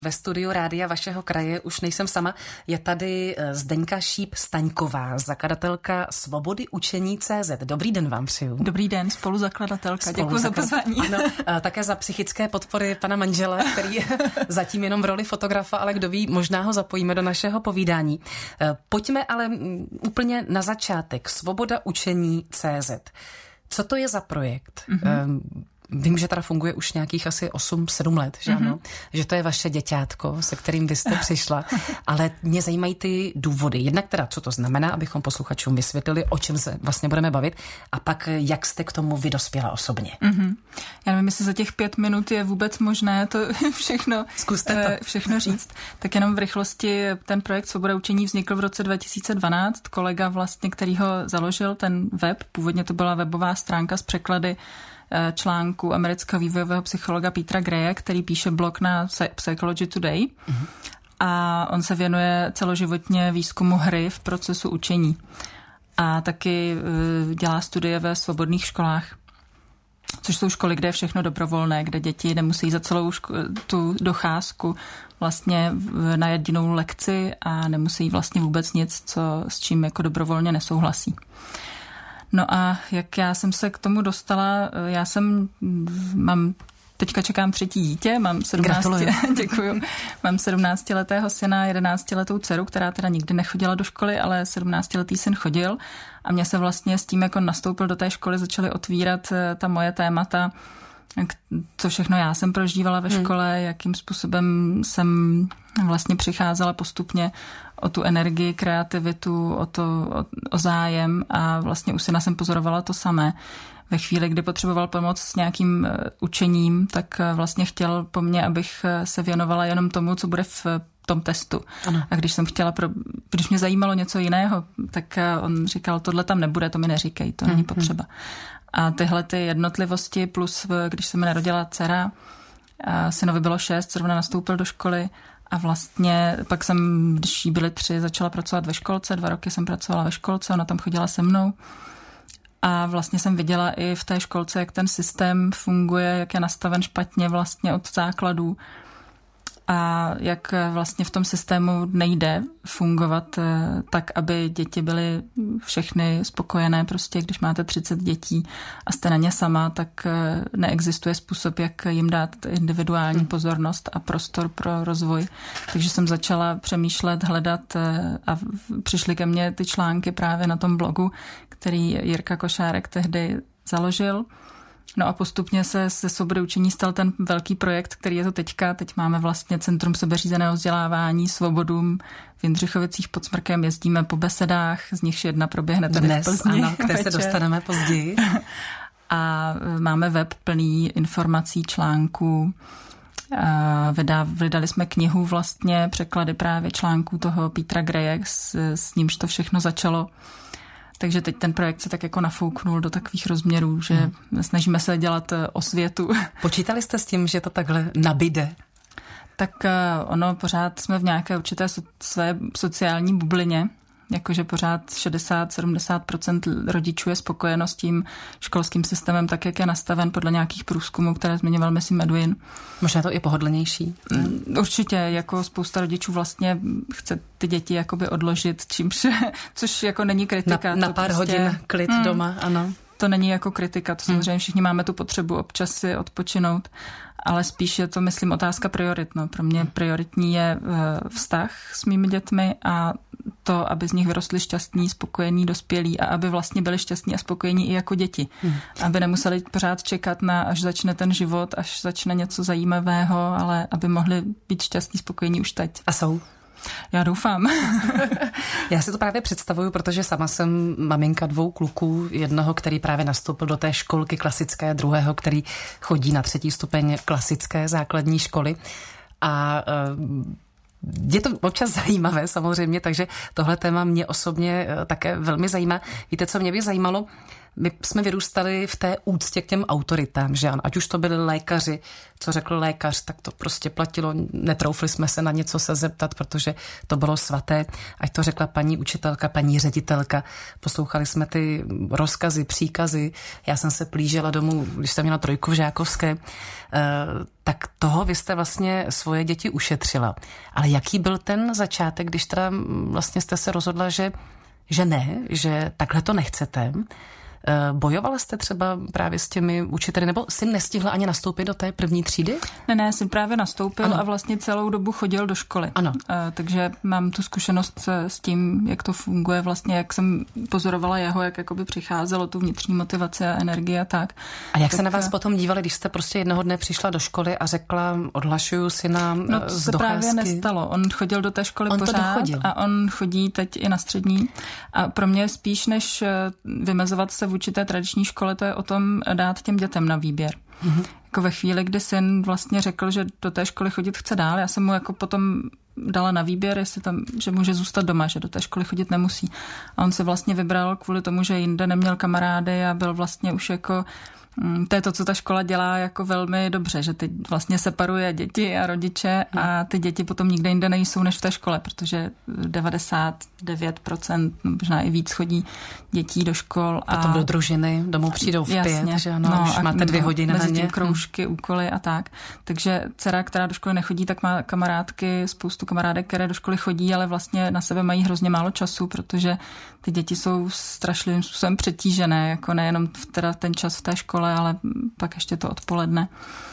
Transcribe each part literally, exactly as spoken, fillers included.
Ve studiu Rádia vašeho kraje už nejsem sama, je tady Zdeňka Šíp-Staňková, zakladatelka Svobody učení tečka cé zet. Dobrý den vám přeju. Dobrý den, spoluzakladatelka. Děkuji za pozvání. Ano, také za psychické podpory pana manžela, který je zatím jenom v roli fotografa, ale kdo ví, možná ho zapojíme do našeho povídání. Pojďme ale úplně na začátek. Svoboda učení tečka cé zet. Co to je za projekt? Mm-hmm. Vím, že teda funguje už nějakých asi osm sedm let, že ano? Mm-hmm. Že to je vaše děťátko, se kterým vy jste přišla, ale mě zajímají ty důvody. Jednak teda, co to znamená, abychom posluchačům vysvětlili, o čem se vlastně budeme bavit, a pak jak jste k tomu vy dospěla osobně. Mm-hmm. Já nevím, jestli za těch pět minut je vůbec možné to všechno, Zkuste to. všechno říct. Tak jenom v rychlosti, ten projekt Svoboda učení vznikl v roce dva tisíce dvanáct. Kolega vlastně, který ho založil, ten web, původně to byla webová stránka s překlady článku amerického vývojového psychologa Petera Greje, který píše blog na Psychology Today. Mm-hmm. A on se věnuje celoživotně výzkumu hry v procesu učení. A taky dělá studie ve svobodných školách, což jsou školy, kde je všechno dobrovolné, kde děti nemusí za celou ško- tu docházku vlastně na jedinou lekci a nemusí vlastně vůbec nic, co, s čím jako dobrovolně nesouhlasí. No a jak já jsem se k tomu dostala, já jsem, mám, teďka čekám třetí dítě, mám sedmnácti, děkuju, mám sedmnáctiletého syna, jedenáctiletou dceru, která teda nikdy nechodila do školy, ale sedmnáctiletý syn chodil a mě se vlastně s tím, jako nastoupil do té školy, začaly otvírat ta moje témata, co všechno já jsem prožívala ve škole, hmm. jakým způsobem jsem vlastně přicházela postupně o tu energii, kreativitu, o, to, o, o zájem a vlastně u syna jsem pozorovala to samé. Ve chvíli, kdy potřeboval pomoc s nějakým učením, tak vlastně chtěl po mně, abych se věnovala jenom tomu, co bude v tom testu. Ano. A když jsem chtěla, pro, když mě zajímalo něco jiného, tak on říkal, tohle tam nebude, to mi neříkej, to hmm. není potřeba. A tyhle ty jednotlivosti plus, když se mi narodila dcera, synovi bylo šest, zrovna nastoupil do školy a vlastně pak jsem, když jí byly tři, začala pracovat ve školce, dva roky jsem pracovala ve školce, ona tam chodila se mnou a vlastně jsem viděla i v té školce, jak ten systém funguje, jak je nastaven špatně vlastně od základů a jak vlastně v tom systému nejde fungovat tak, aby děti byly všechny spokojené. Prostě když máte třicet dětí a jste na ně sama, tak neexistuje způsob, jak jim dát individuální pozornost a prostor pro rozvoj. Takže jsem začala přemýšlet, hledat a přišly ke mně ty články právě na tom blogu, který Jirka Košárek tehdy založil. No a postupně se ze Svobody učení stal ten velký projekt, který je to teďka. Teď máme vlastně Centrum sebeřízeného vzdělávání Svobodům v Jindřichovicích pod Smrkem. Jezdíme po besedách, z nichž jedna proběhne tady dnes, v Plzni. Ano, které se dostaneme později. A máme web plný informací, článků. Vydá, vydali jsme knihu vlastně, překlady právě článků toho Petera Greje, s, s nímž to všechno začalo. Takže teď ten projekt se tak jako nafouknul do takových rozměrů, že hmm. snažíme se dělat osvětu. Počítali jste s tím, že to takhle nabyde? Tak ono, pořád jsme v nějaké určité so, své sociální bublině, jakože pořád šedesát sedmdesát procent rodičů je spokojeno s tím školským systémem, tak jak je nastaven podle nějakých průzkumů, které zmiňoval Messi Medwin. Možná to i pohodlnější. Určitě, jako spousta rodičů vlastně chce ty děti jakoby odložit, čímž, což jako není kritika. Na, na pár prostě, hodin klid hmm, doma, ano. To není jako kritika, to samozřejmě všichni máme tu potřebu občas si odpočinout, ale spíš je to, myslím, otázka priorit. No. Pro mě prioritní je vztah s mými dětmi a to, aby z nich vyrostli šťastní, spokojení, dospělí a aby vlastně byli šťastní a spokojení i jako děti. Hmm. Aby nemuseli pořád čekat na, až začne ten život, až začne něco zajímavého, ale aby mohli být šťastní, spokojení už teď. A jsou? Já doufám. Já si to právě představuju, protože sama jsem maminka dvou kluků, jednoho, který právě nastoupil do té školky klasické, druhého, který chodí na třetí stupeň klasické základní školy. A je to občas zajímavé samozřejmě, takže tohle téma mě osobně také velmi zajímá. Víte, co mě by zajímalo? My jsme vyrůstali v té úctě k těm autoritám, že ano? Ať už to byli lékaři, co řekl lékař, tak to prostě platilo. Netroufli jsme se na něco se zeptat, protože to bylo svaté. Ať to řekla paní učitelka, paní ředitelka. Poslouchali jsme ty rozkazy, příkazy. Já jsem se plížila domů, když jsem měla trojku v žákovské, tak toho vy jste vlastně svoje děti ušetřila. Ale jaký byl ten začátek, když teda vlastně jste se rozhodla, že, že ne, že takhle to nechcete? Bojovala jste třeba právě s těmi učiteli, nebo jsi nestihla ani nastoupit do té první třídy? Ne, ne, jsem právě nastoupil ano. a vlastně celou dobu chodil do školy. Ano. A, takže mám tu zkušenost s tím, jak to funguje, vlastně jak jsem pozorovala jeho, jak jakoby přicházelo tu vnitřní motivaci a energie a tak. A jak tak, se na vás potom dívali, když jste prostě jednoho dne přišla do školy a řekla, odhlašuju si na no, to z se docházky? Právě nestalo. On chodil do té školy on pořád a on chodí teď i na střední. A pro mě spíš než vymezovat se vůči té tradiční škole, to je o tom dát těm dětem na výběr. Mm-hmm. Jako ve chvíli, kdy syn vlastně řekl, že do té školy chodit chce dál, já jsem mu jako potom dala na výběr, jestli tam, že může zůstat doma, že do té školy chodit nemusí. A on se vlastně vybral kvůli tomu, že jinde neměl kamarády a byl vlastně už jako to je to, co ta škola dělá jako velmi dobře, že teď vlastně separuje děti a rodiče a ty děti potom nikde jinde nejsou než v té škole, protože devadesát devět procent, možná i víc chodí dětí do škol. A potom do družiny, domů přijdou v jasně, pět, že ano, no, už máte dvě hodiny mezi na ně. Tím kroužky, hmm. úkoly a tak. Takže dcera, která do školy nechodí, tak má kamarádky, spoustu kamarádek, které do školy chodí, ale vlastně na sebe mají hrozně málo času, protože ty děti jsou strašlivým způsobem přetížené, jako nejenom teda ten čas v té škole, ale pak ještě to odpoledne.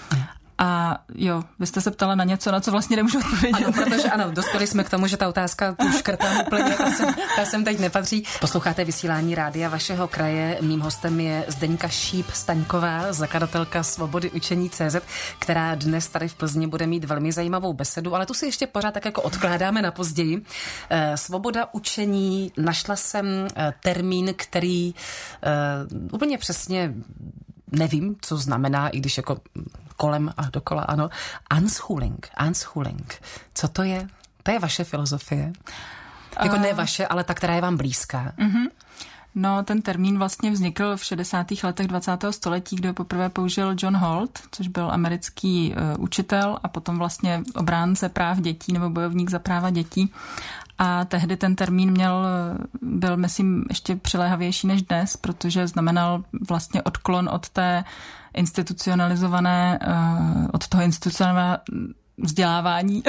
A jo, vy jste se ptala na něco, na co vlastně nemůžu odpovědět. Ano, protože ano, dospěli jsme k tomu, že ta otázka tu škrtám úplně, ta sem, ta sem teď nepatří. Posloucháte vysílání rádia vašeho kraje. Mým hostem je Zdeňka Šíp-Staňková, zakladatelka Svobody učení tečka cé zet, která dnes tady v Plzni bude mít velmi zajímavou besedu, ale tu si ještě pořád tak jako odkládáme na později. Svoboda učení, našla jsem termín, který uh, úplně přesně nevím, co znamená, i když jako kolem a dokola, ano. Unschooling, unschooling. Co to je? To je vaše filozofie? Jako uh, ne vaše, ale ta, která je vám blízká. Uh-huh. No, ten termín vlastně vznikl v šedesátých letech dvacátého století, kde poprvé použil John Holt, což byl americký uh, učitel a potom vlastně obránce práv dětí nebo bojovník za práva dětí. A tehdy ten termín měl, byl, myslím, ještě přiléhavější než dnes, protože znamenal vlastně odklon od té institucionalizované, od toho institucionálního vzdělávání.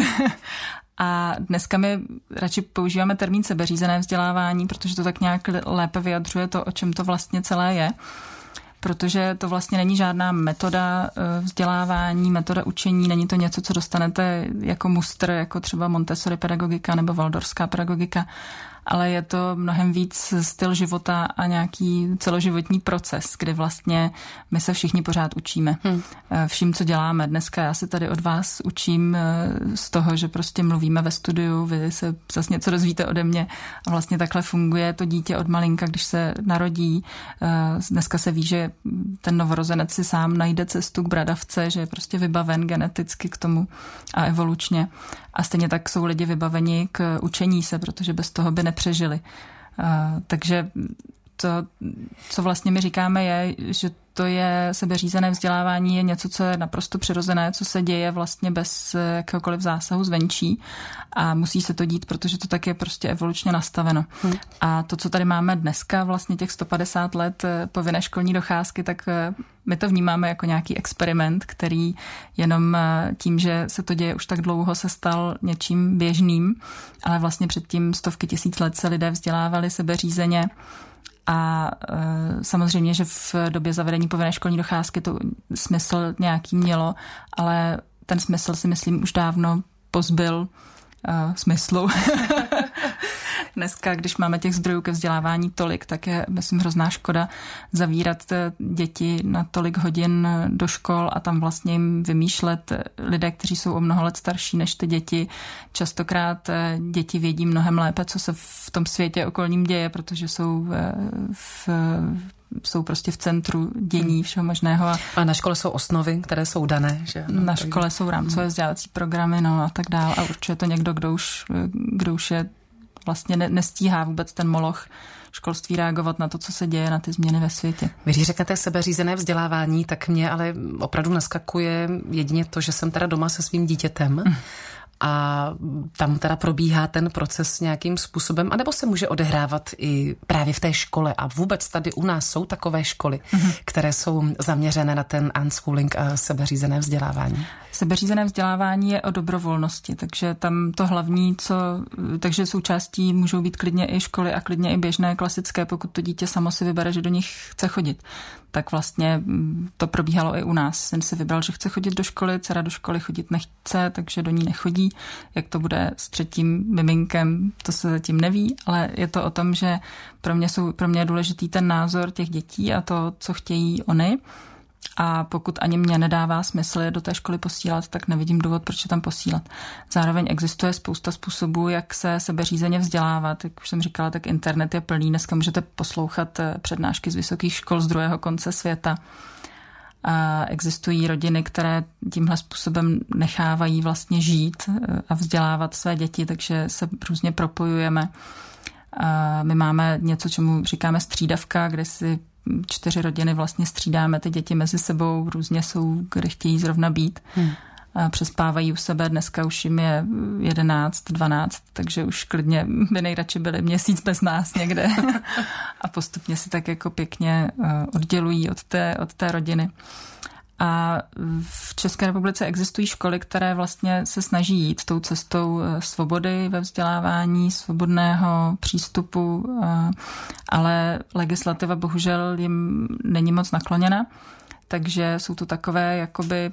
A dneska my radši používáme termín sebeřízené vzdělávání, protože to tak nějak lépe vyjadřuje to, o čem to vlastně celé je. Protože to vlastně není žádná metoda vzdělávání, metoda učení, není to něco, co dostanete jako mustr, jako třeba Montessori pedagogika nebo Waldorská pedagogika, ale je to mnohem víc styl života a nějaký celoživotní proces, kde vlastně my se všichni pořád učíme. Hmm. Vším, co děláme. Dneska já se tady od vás učím z toho, že prostě mluvíme ve studiu, vy se zase něco dozvíte ode mě a vlastně takhle funguje to dítě od malinka, když se narodí. Dneska se ví, že ten novorozenec si sám najde cestu k bradavce, že je prostě vybaven geneticky k tomu a evolučně. A stejně tak jsou lidi vybaveni k učení se, protože bez toho by nepřežili. Uh, takže to, co vlastně my říkáme, je, že to je sebeřízené vzdělávání, je něco, co je naprosto přirozené, co se děje vlastně bez jakéhokoliv zásahu zvenčí a musí se to dít, protože to tak je prostě evolučně nastaveno. Hmm. A to, co tady máme dneska, vlastně těch sto padesát let povinné školní docházky, tak my to vnímáme jako nějaký experiment, který jenom tím, že se to děje už tak dlouho, se stal něčím běžným, ale vlastně předtím stovky tisíc let se lidé vzdělávali sebeřízeně. A e, samozřejmě, že v době zavedení povinné školní docházky to smysl nějaký mělo, ale ten smysl si myslím už dávno pozbyl e, smyslu. Dneska, když máme těch zdrojů ke vzdělávání tolik, tak je, myslím, hrozná škoda zavírat děti na tolik hodin do škol a tam vlastně jim vymýšlet lidé, kteří jsou o mnoho let starší než ty děti. Častokrát děti vědí mnohem lépe, co se v tom světě okolním děje, protože jsou v jsou prostě v centru dění všeho možného. A, a na škole jsou osnovy, které jsou dané. Že? No, na škole jsou rámcové vzdělávací programy, no a tak dál. A určitě to někdo, kdo už, kdo už je vlastně ne, nestíhá vůbec ten moloch školství reagovat na to, co se děje, na ty změny ve světě. Vy, když řeknete sebeřízené vzdělávání, tak mě ale opravdu naskakuje jedině to, že jsem teda doma se svým dítětem mm. a tam teda probíhá ten proces nějakým způsobem, anebo se může odehrávat i právě v té škole. A vůbec tady u nás jsou takové školy, mm. které jsou zaměřené na ten unschooling a sebeřízené vzdělávání. Sebeřízené vzdělávání je o dobrovolnosti, takže tam to hlavní, co, takže součástí můžou být klidně i školy a klidně i běžné klasické, pokud to dítě samo si vybere, že do nich chce chodit. Tak vlastně to probíhalo i u nás. Syn si vybral, že chce chodit do školy, dcera do školy chodit nechce, takže do ní nechodí. Jak to bude s třetím miminkem, to se zatím neví, ale je to o tom, že pro mě, jsou, pro mě je důležitý ten názor těch dětí a to, co chtějí oni. A pokud ani mě nedává smysl je do té školy posílat, tak nevidím důvod, proč je tam posílat. Zároveň existuje spousta způsobů, jak se sebeřízeně vzdělávat. Jak už jsem říkala, tak internet je plný. Dneska můžete poslouchat přednášky z vysokých škol z druhého konce světa. A existují rodiny, které tímhle způsobem nechávají vlastně žít a vzdělávat své děti, takže se různě propojujeme. A my máme něco, čemu říkáme střídavka, kde si čtyři rodiny vlastně střídáme ty děti mezi sebou, různě jsou, kde chtějí zrovna být. Hmm. A přespávají u sebe, dneska už jim je jedenáct, dvanáct, takže už klidně by nejradši byli měsíc bez nás někde. A postupně si tak jako pěkně oddělují od té, od té rodiny. A v České republice existují školy, které vlastně se snaží jít tou cestou svobody ve vzdělávání, svobodného přístupu, ale legislativa bohužel jim není moc nakloněna, takže jsou to takové jakoby...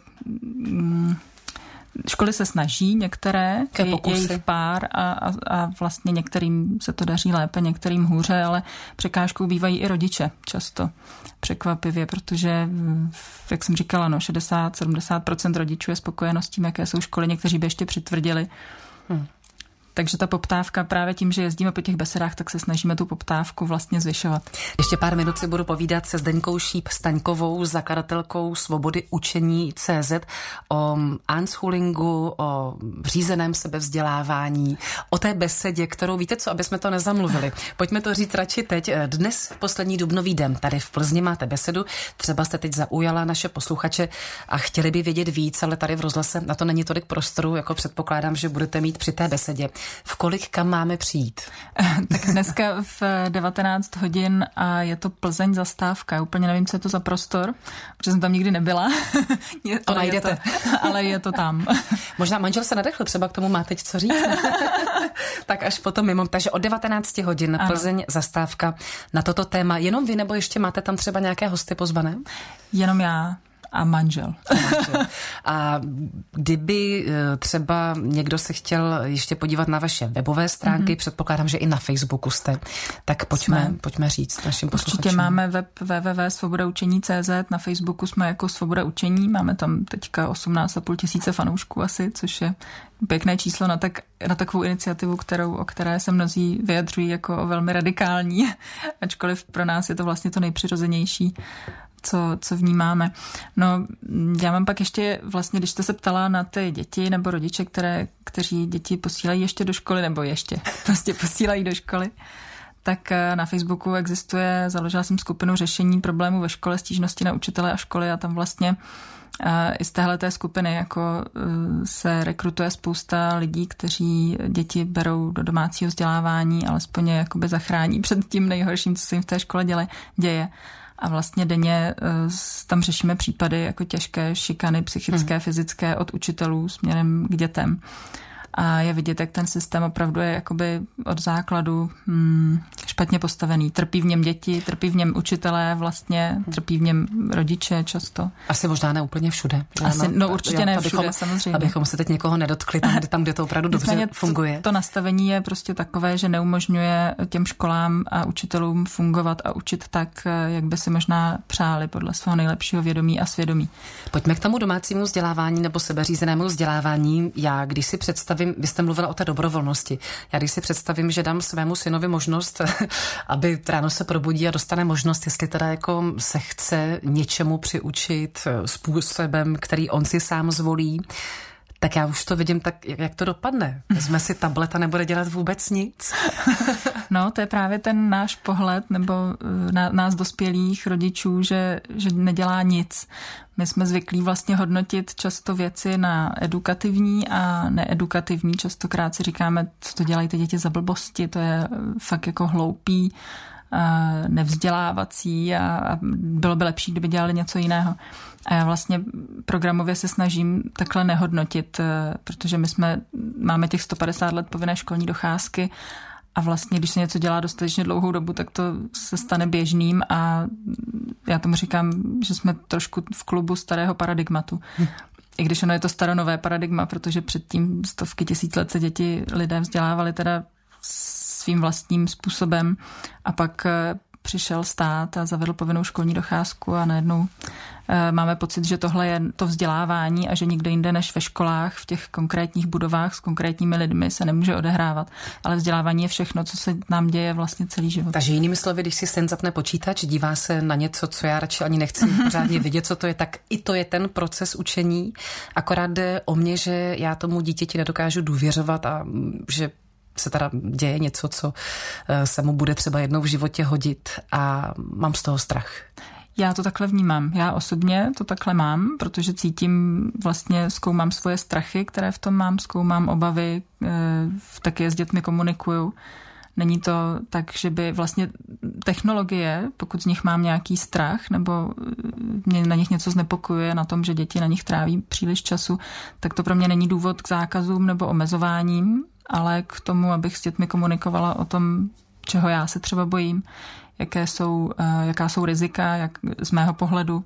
Školy se snaží, některé, je jich pár a, a, a vlastně některým se to daří lépe, některým hůře, ale překážkou bývají i rodiče často překvapivě, protože, jak jsem říkala, no, šedesát až sedmdesát procent rodičů je spokojeno s tím, jaké jsou školy, někteří by ještě přitvrdili. Hmm. Takže ta poptávka právě tím, že jezdíme po těch besedách, tak se snažíme tu poptávku vlastně zvyšovat. Ještě pár minut si budu povídat se Zdeňkou Šíp-Staňkovou, zakladatelkou Svobody učení tečka cé zet, o unschoolingu, o řízeném sebevzdělávání, o té besedě, kterou víte co, aby jsme to nezamluvili. Pojďme to říct radši teď. Dnes poslední dubnový den tady v Plzni máte besedu. Třeba jste teď zaujala naše posluchače a chtěli by vědět víc, ale tady v rozhlase na to není tolik prostoru, jako předpokládám, že budete mít při té besedě. V kolik kam máme přijít? Tak dneska v devatenáct hodin a je to Plzeň zastávka. Úplně nevím, co je to za prostor, protože jsem tam nikdy nebyla. Je, to najdete. Je to, ale je to tam. Možná manžel se nadechl, třeba k tomu má teď co říct. Tak až potom mimo. Takže od devatenáct hodin ano. Plzeň zastávka na toto téma. Jenom vy, nebo ještě máte tam třeba nějaké hosty pozvané? Jenom já. A manžel. A kdyby třeba někdo se chtěl ještě podívat na vaše webové stránky, mm-hmm. předpokládám, že i na Facebooku jste, tak pojďme, pojďme říct našim posluchačům. Určitě máme web w w w tečka svoboda učení tečka cé zet, na Facebooku jsme jako Svoboda učení, máme tam teďka osmnáct a půl tisíce fanoušků asi, což je pěkné číslo na, tak, na takovou iniciativu, kterou, o které se mnozí vyjadřují jako o velmi radikální, ačkoliv pro nás je to vlastně to nejpřirozenější, Co, co vnímáme. No, já mám pak ještě vlastně, když jste se ptala na ty děti nebo rodiče, které, kteří děti posílají ještě do školy, nebo ještě prostě posílají do školy, tak na Facebooku existuje, založila jsem skupinu řešení problémů ve škole, stížnosti na učitele a školy a tam vlastně i z téhleté skupiny jako se rekrutuje spousta lidí, kteří děti berou do domácího vzdělávání, alespoň je jakoby zachrání před tím nejhorším, co se jim v té škole děle, děje. A vlastně denně tam řešíme případy jako těžké šikany psychické, hmm. fyzické od učitelů směrem k dětem. A je vidět, jak ten systém opravdu je jakoby od základu hmm, špatně postavený. Trpí v něm děti, trpí v něm učitelé vlastně, trpí v něm rodiče často. Asi možná ne úplně všude. Asi, no, no určitě jo, ne všude, abychom, samozřejmě. Abychom se teď někoho nedotkli tam, kde, tam, kde to opravdu dobře funguje. To, to nastavení je prostě takové, že neumožňuje těm školám a učitelům fungovat a učit tak, jak by si možná přáli podle svého nejlepšího vědomí a svědomí. Pojďme k tomu domácímu vzdělávání nebo sebeřízenému vzdělávání. Já, když si představím, vy jste mluvila o té dobrovolnosti. Já když si představím, že dám svému synovi možnost, aby ráno se probudí a dostane možnost, jestli teda jako se chce něčemu přiučit způsobem, který on si sám zvolí, Tak já už to vidím, tak jak to dopadne. Vezme si tablet a nebude dělat vůbec nic. No, to je právě ten náš pohled, nebo na, nás dospělých rodičů, že, že nedělá nic. My jsme zvyklí vlastně hodnotit často věci na edukativní a needukativní. Častokrát si říkáme, co to dělají ty děti za blbosti, to je fakt jako hloupý, nevzdělávací a, a bylo by lepší, kdyby dělali něco jiného. A já vlastně programově se snažím takhle nehodnotit, protože my jsme, máme těch sto padesát let povinné školní docházky a vlastně, když se něco dělá dostatečně dlouhou dobu, tak to se stane běžným a já tomu říkám, že jsme trošku v klubu starého paradigmatu. Hm. I když ono je to staronové paradigma, protože předtím stovky tisíc let se děti, lidé vzdělávali teda svým vlastním způsobem a pak přišel stát a zavedl povinnou školní docházku a najednou máme pocit, že tohle je to vzdělávání a že nikde jinde než ve školách, v těch konkrétních budovách s konkrétními lidmi se nemůže odehrávat. Ale vzdělávání je všechno, co se nám děje vlastně celý život. Takže jinými slovy, když si sen zapne počítač, dívá se na něco, co já radši ani nechci pořádně vidět, co to je, tak i to je ten proces učení. Akorát jde o mě, že já tomu dítěti nedokážu důvěřovat a že se teda děje něco, co se mu bude třeba jednou v životě hodit a mám z toho strach. Já to takhle vnímám. Já osobně to takhle mám, protože cítím, vlastně zkoumám svoje strachy, které v tom mám, zkoumám obavy, taky s dětmi komunikuju. Není to tak, že by vlastně technologie, pokud z nich mám nějaký strach nebo mě na nich něco znepokojuje na tom, že děti na nich tráví příliš času, tak to pro mě není důvod k zákazům nebo omezováním, ale k tomu, abych s dětmi komunikovala o tom, čeho já se třeba bojím, jaké jsou, jaká jsou rizika, jak z mého pohledu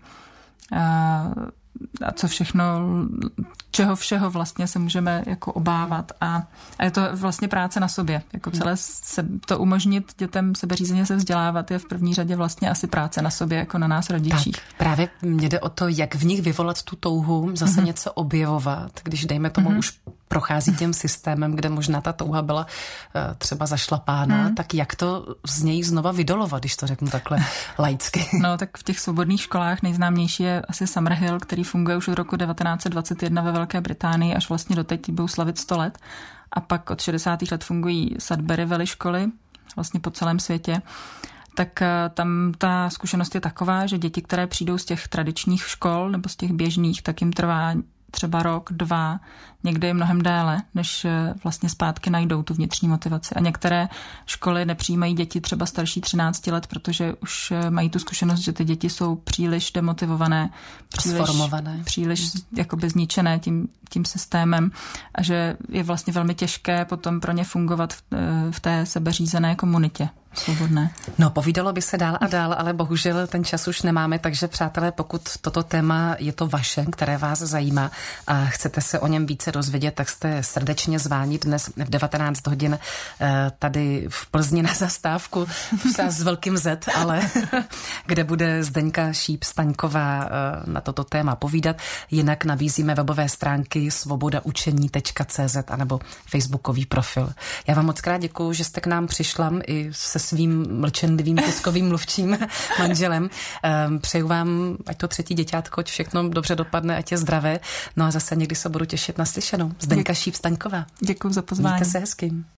a co všechno, čeho všeho vlastně se můžeme jako obávat a, a je to vlastně práce na sobě. Jako celé se, to umožnit dětem sebeřízeně se vzdělávat je v první řadě vlastně asi práce na sobě, jako na nás rodičích. Tak, právě mě jde o to, jak v nich vyvolat tu touhu, zase mm-hmm. něco objevovat, když dejme tomu mm-hmm. už prochází tím systémem, kde možná ta touha byla uh, třeba zašlapána, mm. tak jak to z něj znova vydolovat, když to řeknu takhle laicky? No tak v těch svobodných školách nejznámější je asi Summerhill, který funguje už od roku devatenáct set dvacet jedna ve Velké Británii, až vlastně doteď budou slavit sto let. A pak od šedesátých let fungují Sudbury Valley školy, vlastně po celém světě. Tak tam ta zkušenost je taková, že děti, které přijdou z těch tradičních škol nebo z těch běžných, tak jim trvá třeba rok, dva, někdy je mnohem déle, než vlastně zpátky najdou tu vnitřní motivaci. A některé školy nepřijímají děti třeba starší třinácti let, protože už mají tu zkušenost, že ty děti jsou příliš demotivované, příliš, příliš jakoby zničené tím, tím systémem a že je vlastně velmi těžké potom pro ně fungovat v, v té sebeřízené komunitě. Svobodné. No, povídalo by se dál a dál, ale bohužel ten čas už nemáme, takže přátelé, pokud toto téma je to vaše, které vás zajímá a chcete se o něm více dozvědět, tak jste srdečně zváni dnes v devatenáct hodin tady v Plzni na zastávku s velkým Z, ale kde bude Zdeňka Šíp-Staňková na toto téma povídat. Jinak nabízíme webové stránky svoboda učení tečka cé zet anebo facebookový profil. Já vám moc krát děkuju, že jste k nám přišla i se svým mlčenlivým tiskovým mluvčím manželem. Přeju vám, ať to třetí děťátko, ať všechno dobře dopadne, ať je zdravé. No a zase někdy se budu těšit na slyšenou. Zdeňka Šíp-Staňková. Děkuji za pozvání. Mějte se hezky.